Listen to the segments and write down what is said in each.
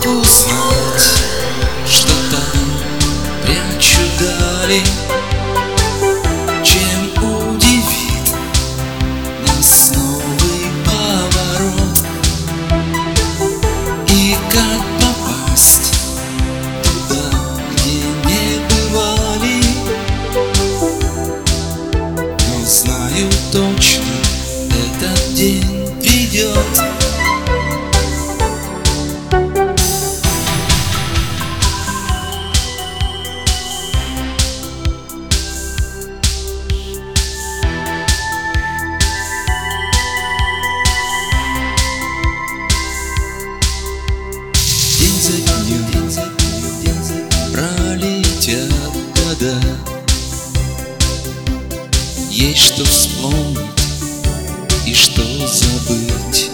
узнать, что там прячут дали? Чем удивит нас новый поворот? И как попасть туда, где не бывали? Но знаю точно, этот день придет. День за днем пролетят года, есть что вспомнить и что забыть.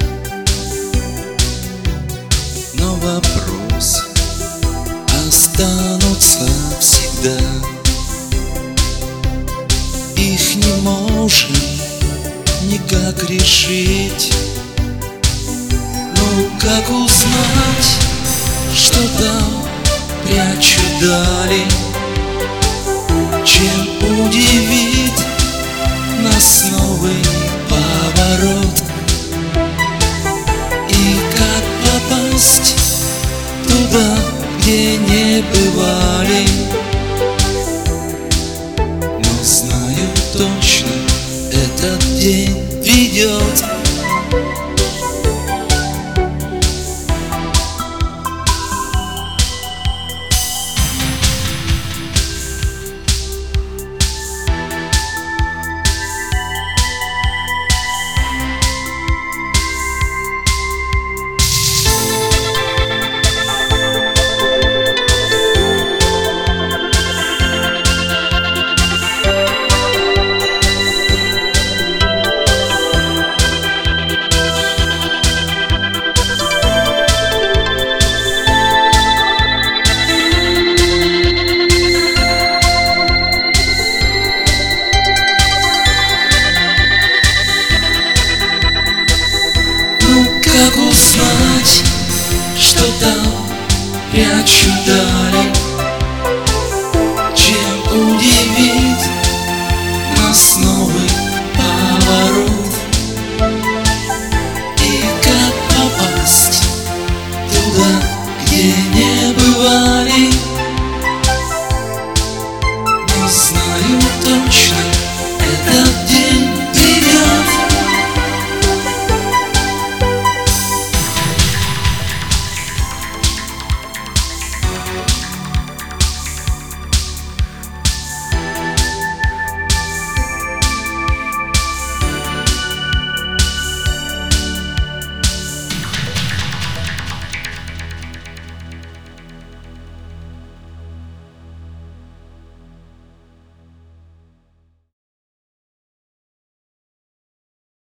Но вопрос останутся всегда. Их не можем никак решить. Ну как узнать, что там прячут дали? Чем удивит нас новый поворот? И как попасть туда, где не бывали? Но знаю точно, этот день придет. Как узнать, что там прячут дали?